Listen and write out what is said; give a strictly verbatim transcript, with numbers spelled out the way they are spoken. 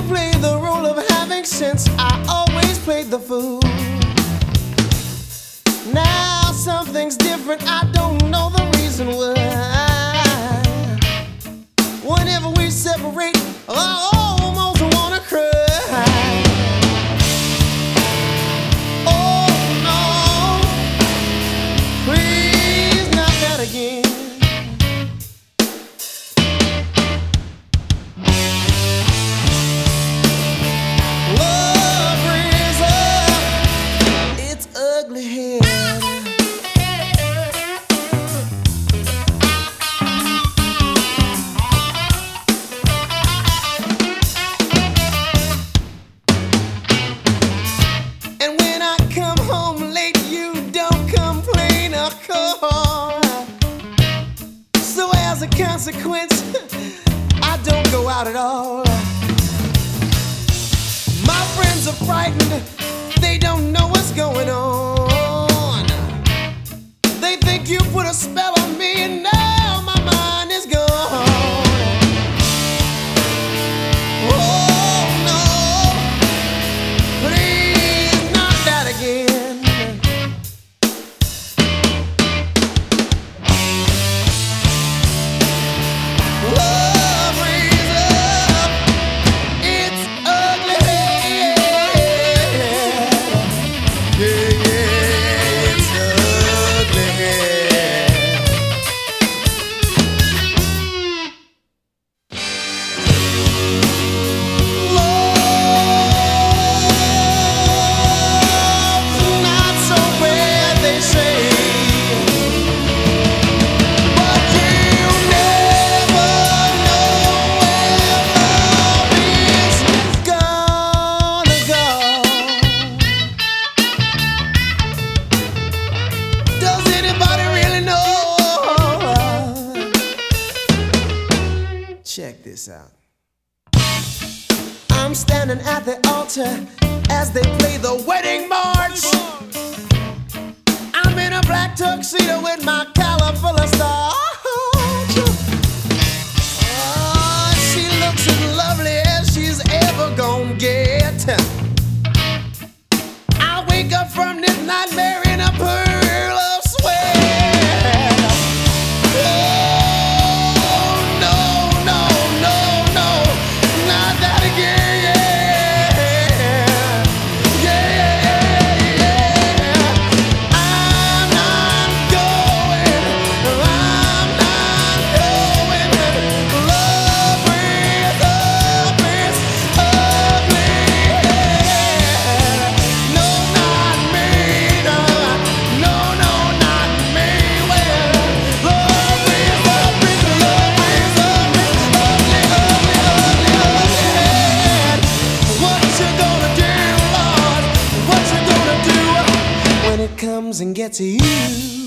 play the role of having sense. I always played the fool. Now something's different, I don't know the reason why. Whenever we separate, I almost wanna cry. Oh no, please not that again. Love brings up its ugly head. So as a consequence, I don't go out at all. My friends are frightened, they don't know what's going on. They think you put a spell on me and now my mind is gone. Oh no, please not that again. Check this out. I'm standing at the altar as they play the wedding march. I'm in a black tuxedo with my collar full of stars. Oh, she looks as lovely as she's ever gonna get. I wake up from this nightmare in a pearl of sweat. Comes and gets you.